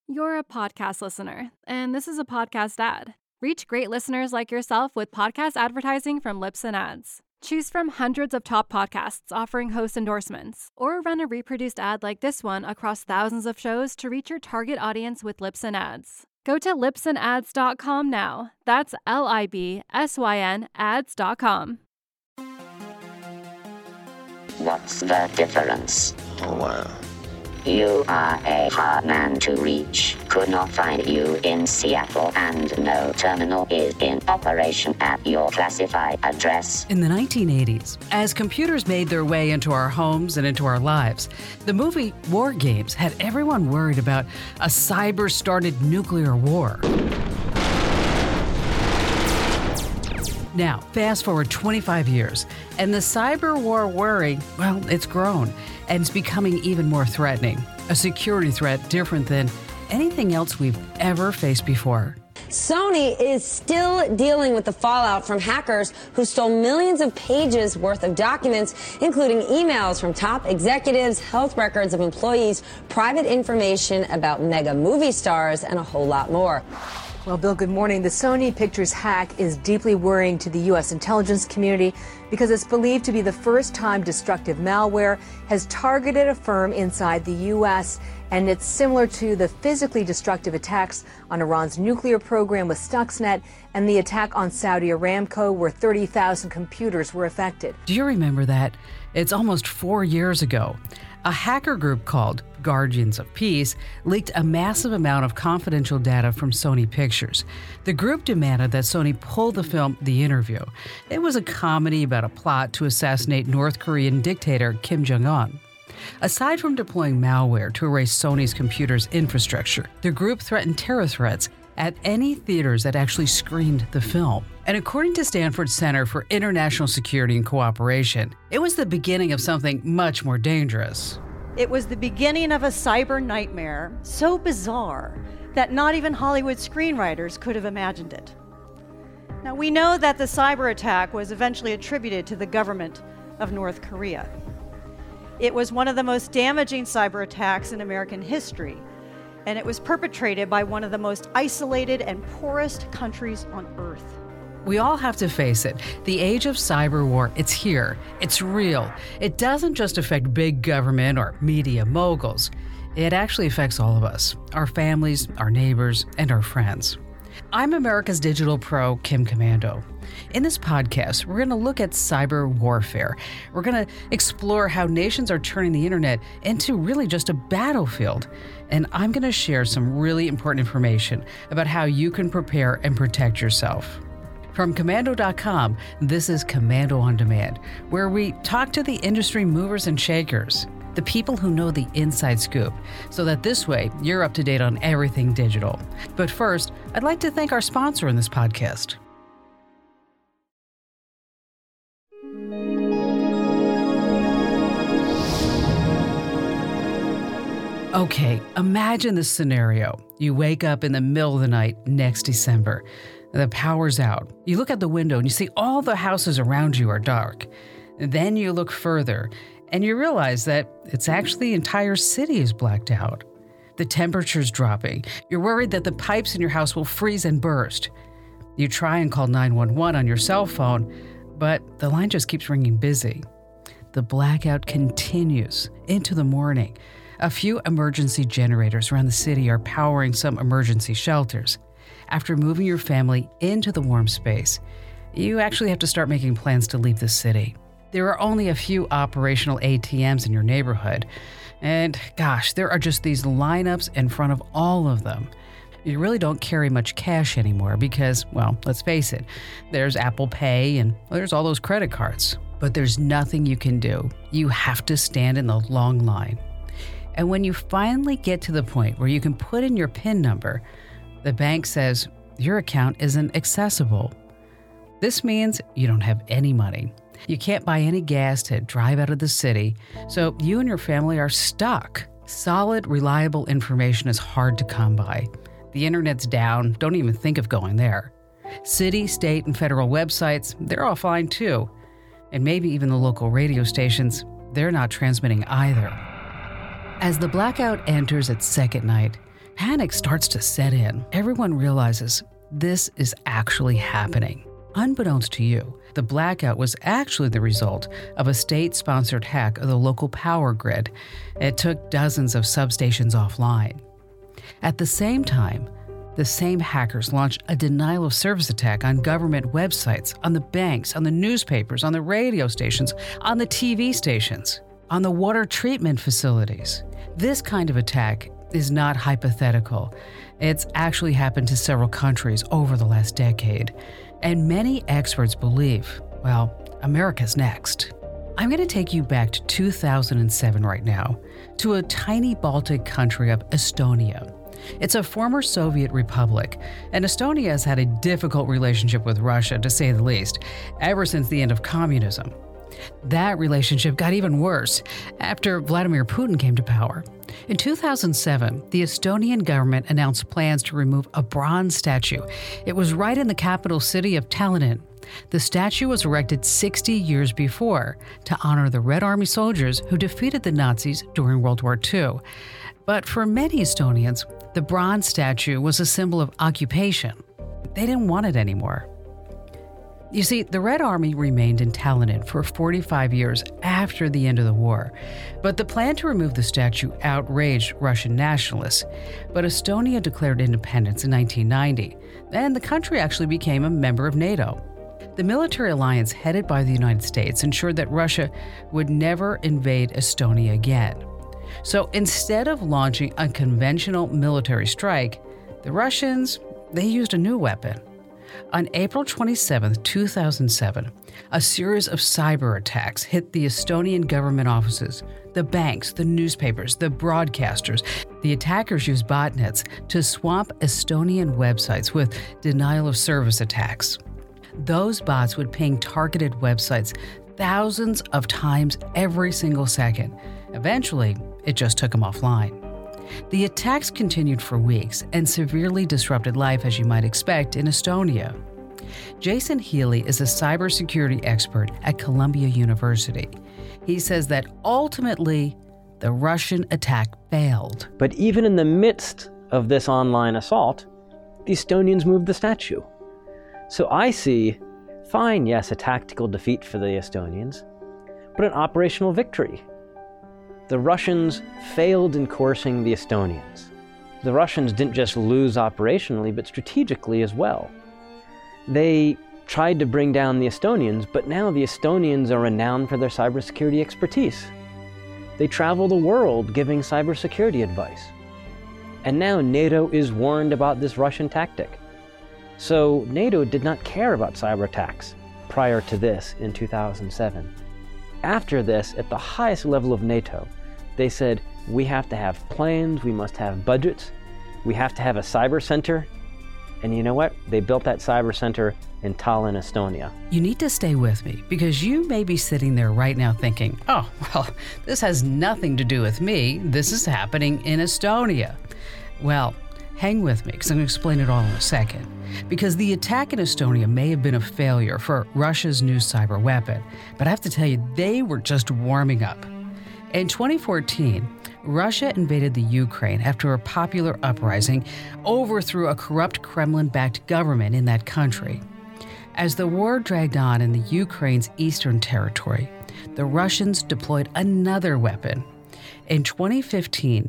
You're a podcast listener, and this is a podcast ad. Reach great listeners like yourself with podcast advertising from Libsyn Ads. Choose from hundreds of top podcasts offering host endorsements, or run a reproduced ad like this one across thousands of shows to reach your target audience with Libsyn Ads. Go to libsynads.com now. That's LIBSYN ads.com. What's the difference? Oh, wow. You are a hard man to reach. Could not find you in Seattle, and no terminal is in operation at your classified address. In the 1980s, as computers made their way into our homes and into our lives, the movie War Games had everyone worried about a cyber-started nuclear war. Now, fast forward 25 years, and the cyber war worry, well, it's grown, and it's becoming even more threatening. A security threat different than anything else we've ever faced before. Sony is still dealing with the fallout from hackers who stole millions of pages worth of documents, including emails from top executives, health records of employees, private information about mega movie stars, and a whole lot more. Well, Bill, good morning. The Sony Pictures hack is deeply worrying to the U.S. intelligence community because it's believed to be the first time destructive malware has targeted a firm inside the U.S., and it's similar to the physically destructive attacks on Iran's nuclear program with Stuxnet and the attack on Saudi Aramco, where 30,000 computers were affected. Do you remember that? It's almost 4 years ago. A hacker group called Guardians of Peace leaked a massive amount of confidential data from Sony Pictures. The group demanded that Sony pull the film The Interview. It was a comedy about a plot to assassinate North Korean dictator Kim Jong-un. Aside from deploying malware to erase Sony's computer's infrastructure, the group threatened terror threats at any theaters that actually screened the film. And according to Stanford Center for International Security and Cooperation, it was the beginning of something much more dangerous. It was the beginning of a cyber nightmare so bizarre that not even Hollywood screenwriters could have imagined it. Now, we know that the cyber attack was eventually attributed to the government of North Korea. It was one of the most damaging cyber attacks in American history, and it was perpetrated by one of the most isolated and poorest countries on earth. We all have to face it. The age of cyber war, it's here. It's real. It doesn't just affect big government or media moguls. It actually affects all of us, our families, our neighbors, and our friends. I'm America's Digital Pro, Kim Komando. In this podcast, we're going to look at cyber warfare. We're going to explore how nations are turning the internet into really just a battlefield. And I'm going to share some really important information about how you can prepare and protect yourself. From Komando.com, this is Komando on Demand, where we talk to the industry movers and shakers, the people who know the inside scoop, so that this way you're up to date on everything digital. But first, I'd like to thank our sponsor in this podcast. Okay, imagine this scenario. You wake up in the middle of the night next December. The power's out. You look out the window and you see all the houses around you are dark. Then you look further and you realize that it's actually the entire city is blacked out. The temperature's dropping. You're worried that the pipes in your house will freeze and burst. You try and call 911 on your cell phone, but the line just keeps ringing busy. The blackout continues into the morning. A few emergency generators around the city are powering some emergency shelters. After moving your family into the warm space, you actually have to start making plans to leave the city. There are only a few operational ATMs in your neighborhood, and gosh, there are just these lineups in front of all of them. You really don't carry much cash anymore because, well, let's face it, there's Apple Pay and there's all those credit cards. But there's nothing you can do. You have to stand in the long line. And when you finally get to the point where you can put in your PIN number, the bank says your account isn't accessible. This means you don't have any money. You can't buy any gas to drive out of the city, so you and your family are stuck. Solid, reliable information is hard to come by. The internet's down, don't even think of going there. City, state, and federal websites, they're offline too. And maybe even the local radio stations, they're not transmitting either. As the blackout enters its second night, Panic starts to set in. Everyone realizes this is actually happening. Unbeknownst to you, the blackout was actually the result of a state-sponsored hack of the local power grid. It took dozens of substations offline. At the same time, the same hackers launched a denial-of-service attack on government websites, on the banks, on the newspapers, on the radio stations, on the TV stations, on the water treatment facilities. This kind of attack is not hypothetical. It's actually happened to several countries over the last decade. And many experts believe, well, America's next. I'm going to take you back to 2007 right now, to a tiny Baltic country of Estonia. It's a former Soviet republic, and Estonia has had a difficult relationship with Russia, to say the least, ever since the end of communism. That relationship got even worse after Vladimir Putin came to power. In 2007, the Estonian government announced plans to remove a bronze statue. It was right in the capital city of Tallinn. The statue was erected 60 years before to honor the Red Army soldiers who defeated the Nazis during World War II. But for many Estonians, the bronze statue was a symbol of occupation. They didn't want it anymore. You see, the Red Army remained in Tallinn for 45 years after the end of the war. But the plan to remove the statue outraged Russian nationalists. But Estonia declared independence in 1990, and the country actually became a member of NATO. The military alliance headed by the United States ensured that Russia would never invade Estonia again. So instead of launching a conventional military strike, the Russians, they used a new weapon. On April 27, 2007, a series of cyber attacks hit the Estonian government offices, the banks, the newspapers, the broadcasters. The attackers used botnets to swamp Estonian websites with denial-of-service attacks. Those bots would ping targeted websites thousands of times every single second. Eventually, it just took them offline. The attacks continued for weeks and severely disrupted life, as you might expect, in Estonia. Jason Healy is a cybersecurity expert at Columbia University. He says that ultimately, the Russian attack failed. But even in the midst of this online assault, the Estonians moved the statue. So I see, fine, yes, a tactical defeat for the Estonians, but an operational victory. The Russians failed in coercing the Estonians. The Russians didn't just lose operationally, but strategically as well. They tried to bring down the Estonians, but now the Estonians are renowned for their cybersecurity expertise. They travel the world giving cybersecurity advice. And now NATO is warned about this Russian tactic. So NATO did not care about cyber attacks prior to this in 2007. After this, at the highest level of NATO, they said, we have to have plans, we must have budgets, we have to have a cyber center. And you know what? They built that cyber center in Tallinn, Estonia. You need to stay with me because you may be sitting there right now thinking, oh, well, this has nothing to do with me. This is happening in Estonia. Well, hang with me because I'm going to explain it all in a second. Because the attack in Estonia may have been a failure for Russia's new cyber weapon, but I have to tell you, they were just warming up. In 2014, Russia invaded the Ukraine after a popular uprising overthrew a corrupt Kremlin-backed government in that country. As the war dragged on in the Ukraine's eastern territory, the Russians deployed another weapon. In 2015,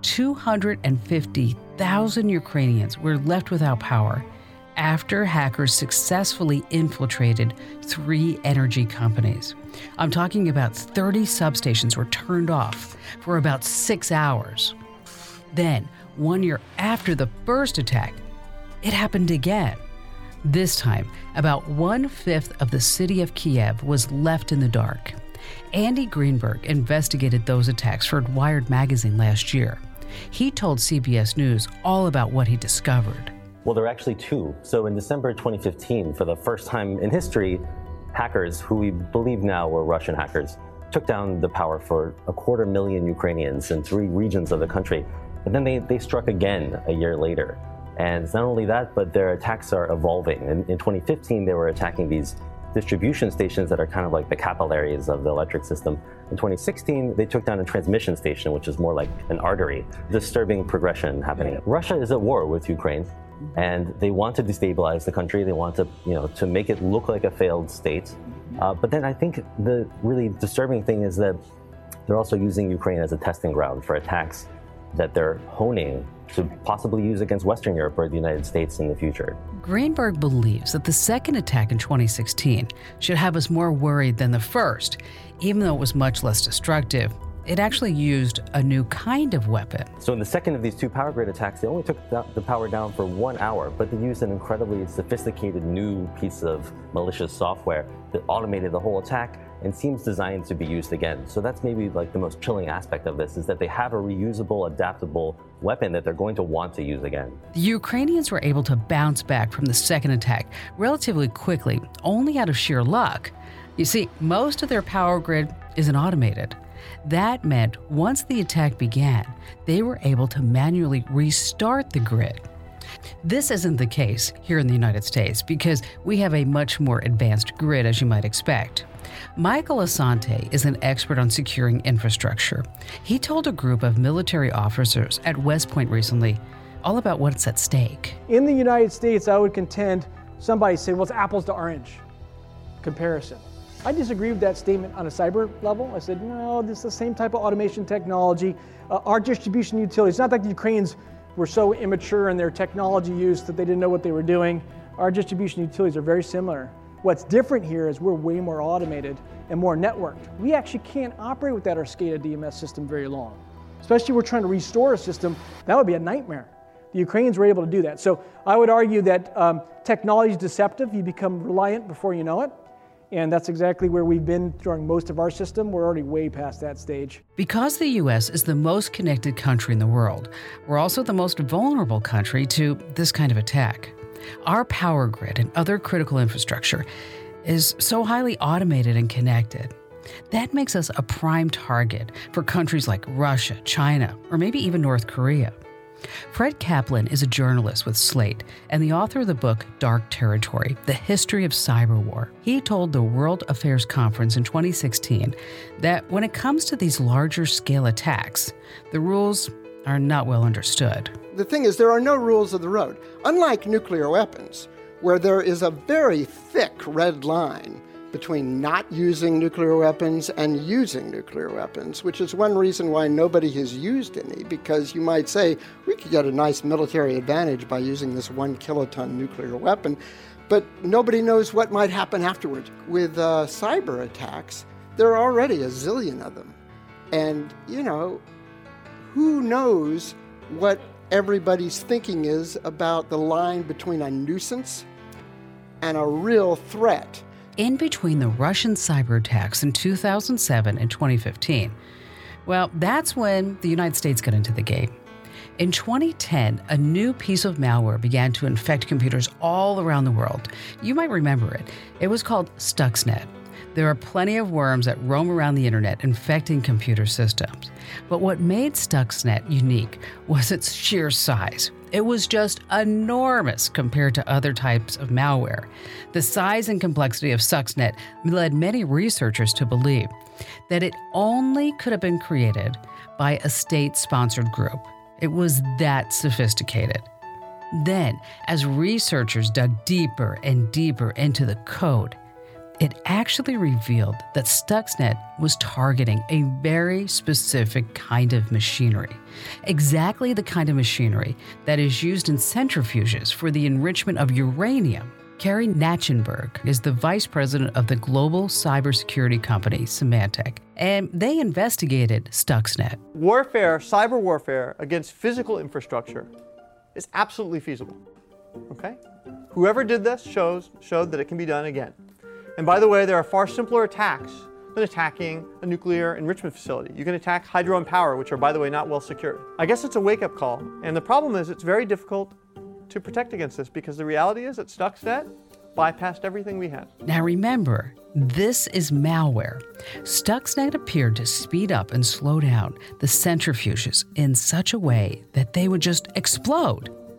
250,000 Ukrainians were left without power after hackers successfully infiltrated 3 energy companies. I'm talking about 30 substations were turned off for about 6 hours. Then, 1 year after the first attack, it happened again. This time, about 1/5 of the city of Kiev was left in the dark. Andy Greenberg investigated those attacks for Wired magazine last year. He told CBS News all about what he discovered. Well, there are actually 2. So in December 2015, for the first time in history, hackers, who we believe now were Russian hackers, took down the power for 250,000 Ukrainians in 3 regions of the country. But then they struck again a year later. And it's not only that, but their attacks are evolving. In 2015, they were attacking these distribution stations that are kind of like the capillaries of the electric system. In 2016, they took down a transmission station, which is more like an artery. Disturbing progression happening. Russia is at war with Ukraine, and they want to destabilize the country. They want to, to make it look like a failed state. But then I think the really disturbing thing is that they're also using Ukraine as a testing ground for attacks that they're honing to possibly use against Western Europe or the United States in the future. Greenberg believes that the second attack in 2016 should have us more worried than the first. Even though it was much less destructive, it actually used a new kind of weapon. So in the second of these two power grid attacks, they only took the power down for 1 hour, but they used an incredibly sophisticated new piece of malicious software that automated the whole attack and seems designed to be used again. So that's maybe like the most chilling aspect of this, is that they have a reusable, adaptable weapon that they're going to want to use again. The Ukrainians were able to bounce back from the second attack relatively quickly, only out of sheer luck. You see, most of their power grid isn't automated. That meant once the attack began, they were able to manually restart the grid. This isn't the case here in the United States because we have a much more advanced grid, as you might expect. Michael Asante is an expert on securing infrastructure. He told a group of military officers at West Point recently all about what's at stake. In the United States, I would contend, somebody say, well, it's apples to orange comparison. I disagree with that statement on a cyber level. I said, no, this is the same type of automation technology. Our distribution utilities, it's not like the Ukrainians were so immature in their technology use that they didn't know what they were doing. Our distribution utilities are very similar. What's different here is we're way more automated and more networked. We actually can't operate without our SCADA DMS system very long. Especially if we're trying to restore a system, that would be a nightmare. The Ukrainians were able to do that. So I would argue that technology is deceptive. You become reliant before you know it. And that's exactly where we've been during most of our system. We're already way past that stage. Because the U.S. is the most connected country in the world, we're also the most vulnerable country to this kind of attack. Our power grid and other critical infrastructure is so highly automated and connected. That makes us a prime target for countries like Russia, China, or maybe even North Korea. Fred Kaplan is a journalist with Slate and the author of the book Dark Territory, The History of Cyber War. He told the World Affairs Conference in 2016 that when it comes to these larger scale attacks, the rules are not well understood. The thing is, there are no rules of the road. Unlike nuclear weapons, where there is a very thick red line between not using nuclear weapons and using nuclear weapons, which is one reason why nobody has used any, because you might say, we could get a nice military advantage by using this 1 kiloton nuclear weapon, but nobody knows what might happen afterwards. With cyber attacks, there are already a zillion of them. And, who knows what everybody's thinking is about the line between a nuisance and a real threat. In between the Russian cyber attacks in 2007 and 2015, well, that's when the United States got into the game. In 2010, a new piece of malware began to infect computers all around the world. You might remember it. It was called Stuxnet. There are plenty of worms that roam around the internet infecting computer systems. But what made Stuxnet unique was its sheer size. It was just enormous compared to other types of malware. The size and complexity of Stuxnet led many researchers to believe that it only could have been created by a state-sponsored group. It was that sophisticated. Then, as researchers dug deeper and deeper into the code, it actually revealed that Stuxnet was targeting a very specific kind of machinery, exactly the kind of machinery that is used in centrifuges for the enrichment of uranium. Carrie Nachenberg is the vice president of the global cybersecurity company Symantec, and they investigated Stuxnet. Warfare, cyber warfare against physical infrastructure is absolutely feasible. Okay? Whoever did this showed that it can be done again. And by the way, there are far simpler attacks than attacking a nuclear enrichment facility. You can attack hydro and power, which are, by the way, not well secured. I guess it's a wake-up call. And the problem is it's very difficult to protect against this because the reality is that Stuxnet bypassed everything we had. Now remember, this is malware. Stuxnet appeared to speed up and slow down the centrifuges in such a way that they would just explode.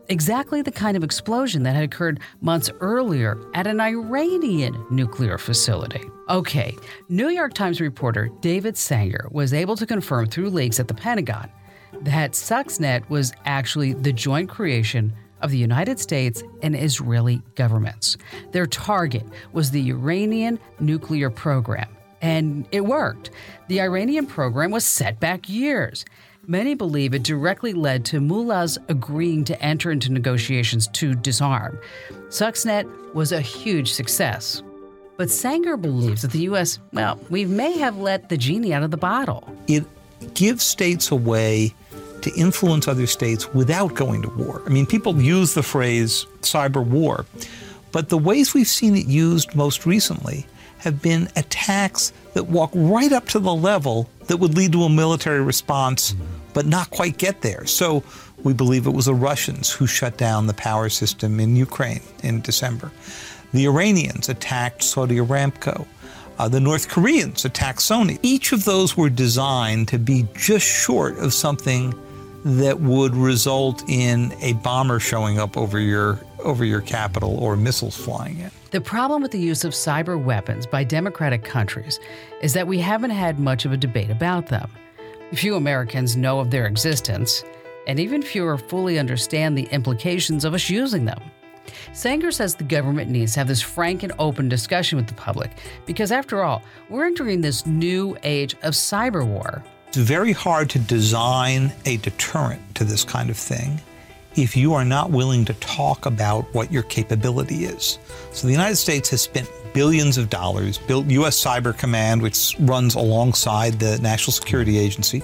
exactly the kind of explosion that had occurred months earlier at an Iranian nuclear facility. Okay, New York Times reporter David Sanger was able to confirm through leaks at the Pentagon that Stuxnet was actually the joint creation of the United States and Israeli governments. Their target was the Iranian nuclear program, and it worked. The Iranian program was set back years. Many believe it directly led to mullahs agreeing to enter into negotiations to disarm. Stuxnet was a huge success. But Sanger believes that the U.S., we may have let the genie out of the bottle. It gives states a way to influence other states without going to war. I mean, people use the phrase cyber war, but the ways we've seen it used most recently have been attacks that walk right up to the level that would lead to a military response, but not quite get there. So we believe it was the Russians who shut down the power system in Ukraine in December. The Iranians attacked Saudi Aramco. The North Koreans attacked Sony. Each of those were designed to be just short of something that would result in a bomber showing up over your capital or missiles flying in. The problem with the use of cyber weapons by democratic countries is that we haven't had much of a debate about them. Few Americans know of their existence, and even fewer fully understand the implications of us using them. Sanger says the government needs to have this frank and open discussion with the public because, after all, we're entering this new age of cyber war. It's very hard to design a deterrent to this kind of thing if you are not willing to talk about what your capability is. So the United States has spent billions of dollars, built U.S. Cyber Command, which runs alongside the National Security Agency,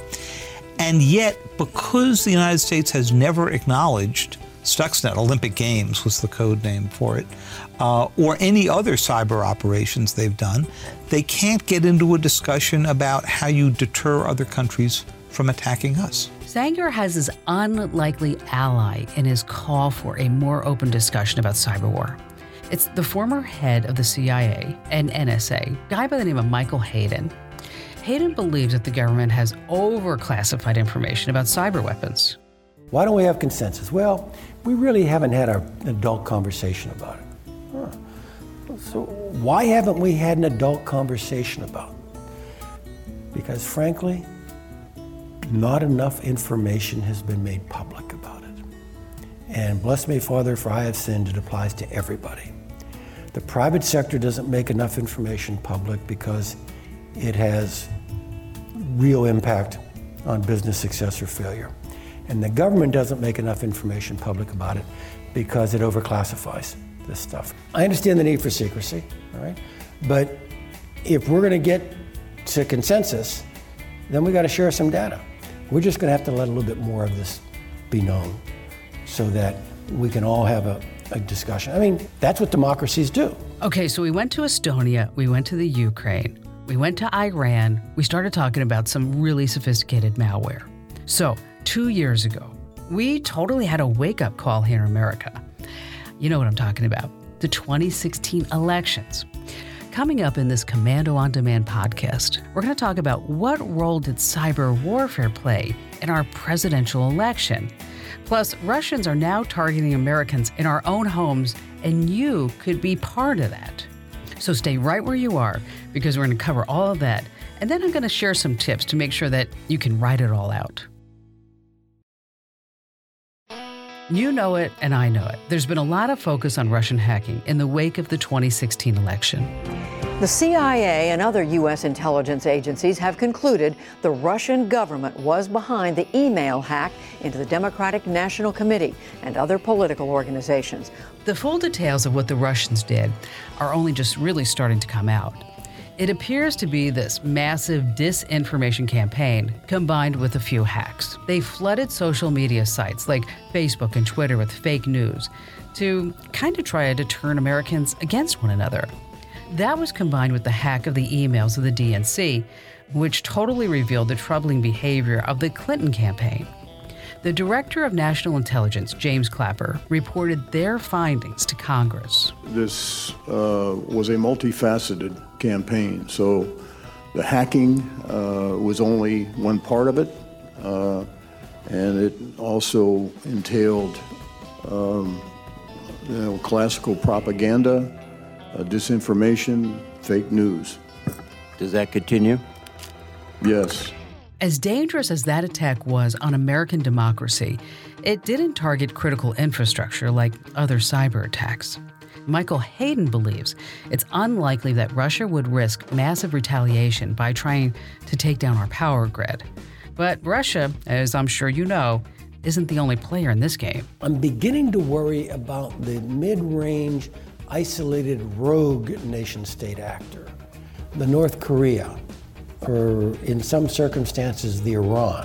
and yet because the United States has never acknowledged Stuxnet, Olympic Games was the code name for it, or any other cyber operations they've done, they can't get into a discussion about how you deter other countries from attacking us. Sanger has his unlikely ally in his call for a more open discussion about cyber war. It's the former head of the CIA and NSA, a guy by the name of Michael Hayden. Hayden believes that the government has overclassified information about cyber weapons. Why don't we have consensus? Well, we really haven't had an adult conversation about it. So why haven't we had an adult conversation about it? Because frankly, not enough information has been made public about it. And bless me, Father, for I have sinned, it applies to everybody. The private sector doesn't make enough information public because it has real impact on business success or failure. And the government doesn't make enough information public about it because it overclassifies this stuff. I understand the need for secrecy, all right? But if we're gonna get to consensus, then we gotta share some data. We're just gonna have to let a little bit more of this be known so that we can all have a discussion. I mean, that's what democracies do. Okay, so we went to Estonia, we went to the Ukraine, we went to Iran, we started talking about some really sophisticated malware. So 2 years ago, we totally had a wake-up call here in America. You know what I'm talking about, the 2016 elections. Coming up in this Commando On Demand podcast, we're going to talk about what role did cyber warfare play in our presidential election. Plus, Russians are now targeting Americans in our own homes, and you could be part of that. So stay right where you are, because we're going to cover all of that, and then I'm going to share some tips to make sure that you can write it all out. You know it, and I know it. There's been a lot of focus on Russian hacking in the wake of the 2016 election. The CIA and other U.S. intelligence agencies have concluded the Russian government was behind the email hack into the Democratic National Committee and other political organizations. The full details of what the Russians did are only just really starting to come out. It appears to be this massive disinformation campaign combined with a few hacks. They flooded social media sites like Facebook and Twitter with fake news to kind of try to turn Americans against one another. That was combined with the hack of the emails of the DNC, which totally revealed the troubling behavior of the Clinton campaign. The Director of National Intelligence, James Clapper, reported their findings to Congress. This was a multifaceted campaign, so the hacking was only one part of it, and it also entailed classical propaganda, disinformation, fake news. Does that continue? Yes. As dangerous as that attack was on American democracy, it didn't target critical infrastructure like other cyber attacks. Michael Hayden believes it's unlikely that Russia would risk massive retaliation by trying to take down our power grid. But Russia, as I'm sure you know, isn't the only player in this game. I'm beginning to worry about the mid-range, isolated rogue nation-state actor, the North Korea, or in some circumstances, the Iran,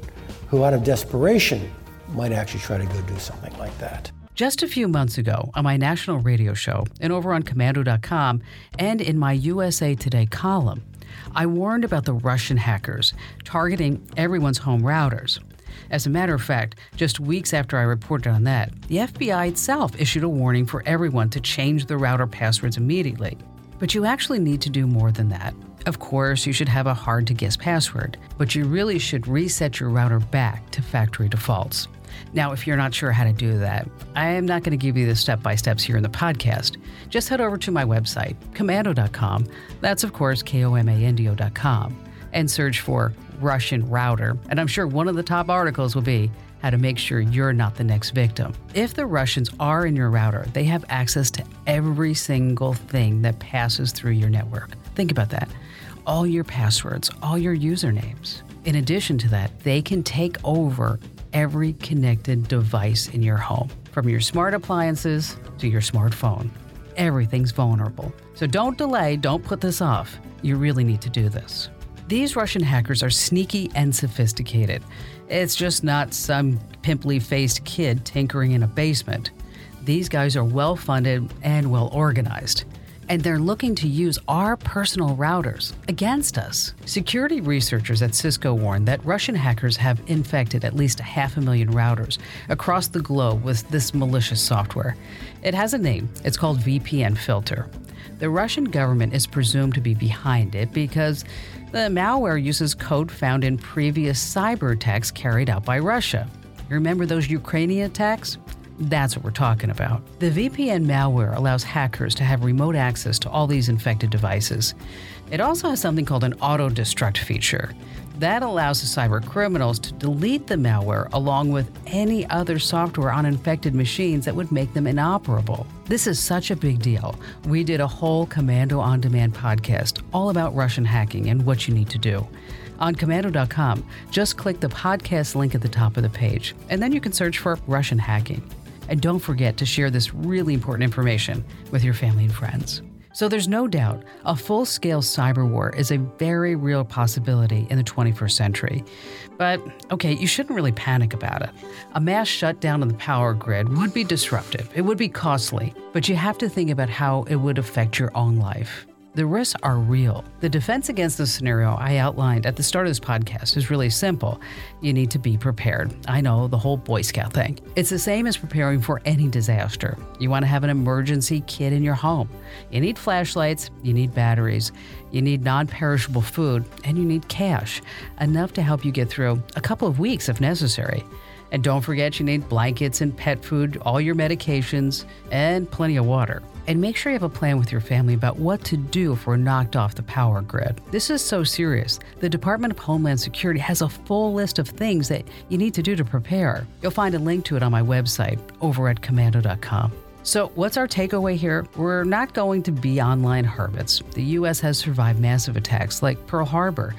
who out of desperation might actually try to go do something like that. Just a few months ago on my national radio show and over on Commando.com and in my USA Today column, I warned about the Russian hackers targeting everyone's home routers. As a matter of fact, just weeks after I reported on that, the FBI itself issued a warning for everyone to change the router passwords immediately. But you actually need to do more than that. Of course, you should have a hard-to-guess password, but you really should reset your router back to factory defaults. Now, if you're not sure how to do that, I am not going to give you the step-by-steps here in the podcast. Just head over to my website, Commando.com. That's, of course, Komando.com, and search for Russian router. And I'm sure one of the top articles will be how to make sure you're not the next victim. If the Russians are in your router, they have access to every single thing that passes through your network. Think about that. All your passwords, all your usernames. In addition to that, they can take over every connected device in your home, from your smart appliances to your smartphone. Everything's vulnerable. So don't delay, don't put this off. You really need to do this. These Russian hackers are sneaky and sophisticated. It's just not some pimply-faced kid tinkering in a basement. These guys are well-funded and well-organized. And they're looking to use our personal routers against us. Security researchers at Cisco warn that Russian hackers have infected at least 500,000 routers across the globe with this malicious software. It has a name. It's called VPN Filter. The Russian government is presumed to be behind it because the malware uses code found in previous cyber attacks carried out by Russia. You remember those Ukrainian attacks? That's what we're talking about. The VPN malware allows hackers to have remote access to all these infected devices. It also has something called an auto-destruct feature. That allows the cyber criminals to delete the malware along with any other software on infected machines that would make them inoperable. This is such a big deal. We did a whole Commando On Demand podcast all about Russian hacking and what you need to do. On Commando.com, just click the podcast link at the top of the page, and then you can search for Russian hacking. And don't forget to share this really important information with your family and friends. So there's no doubt a full-scale cyber war is a very real possibility in the 21st century. But, okay, you shouldn't really panic about it. A mass shutdown of the power grid would be disruptive. It would be costly. But you have to think about how it would affect your own life. The risks are real. The defense against the scenario I outlined at the start of this podcast is really simple. You need to be prepared. I know, the whole Boy Scout thing. It's the same as preparing for any disaster. You want to have an emergency kit in your home. You need flashlights, you need batteries, you need non-perishable food, and you need cash, enough to help you get through a couple of weeks if necessary. And don't forget you need blankets and pet food, all your medications, and plenty of water. And make sure you have a plan with your family about what to do if we're knocked off the power grid. This is so serious. The Department of Homeland Security has a full list of things that you need to do to prepare. You'll find a link to it on my website over at Commando.com. So what's our takeaway here? We're not going to be online hermits. The U.S. has survived massive attacks like Pearl Harbor,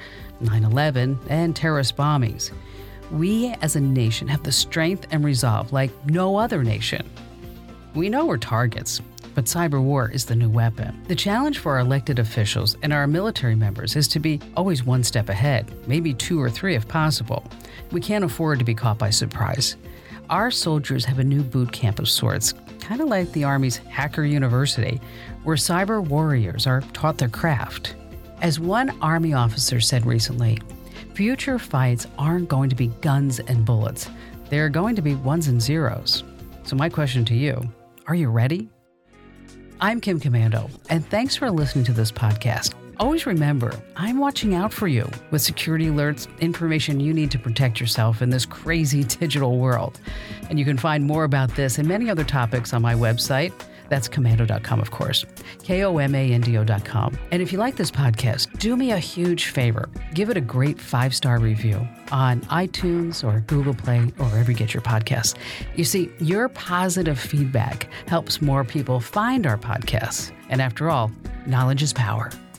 9/11, and terrorist bombings. We as a nation have the strength and resolve like no other nation. We know we're targets, but cyber war is the new weapon. The challenge for our elected officials and our military members is to be always one step ahead, maybe 2 or 3 if possible. We can't afford to be caught by surprise. Our soldiers have a new boot camp of sorts, kind of like the Army's Hacker University, where cyber warriors are taught their craft. As one Army officer said recently, future fights aren't going to be guns and bullets. They're going to be ones and zeros. So my question to you, are you ready? I'm Kim Commando, and thanks for listening to this podcast. always remember, I'm watching out for you with security alerts, information you need to protect yourself in this crazy digital world. And you can find more about this and many other topics on my website. That's komando.com, of course, KOMANDO.com. And if you like this podcast, do me a huge favor. Give it a great 5-star review on iTunes or Google Play or wherever you get your podcasts. You see, your positive feedback helps more people find our podcasts. And after all, knowledge is power.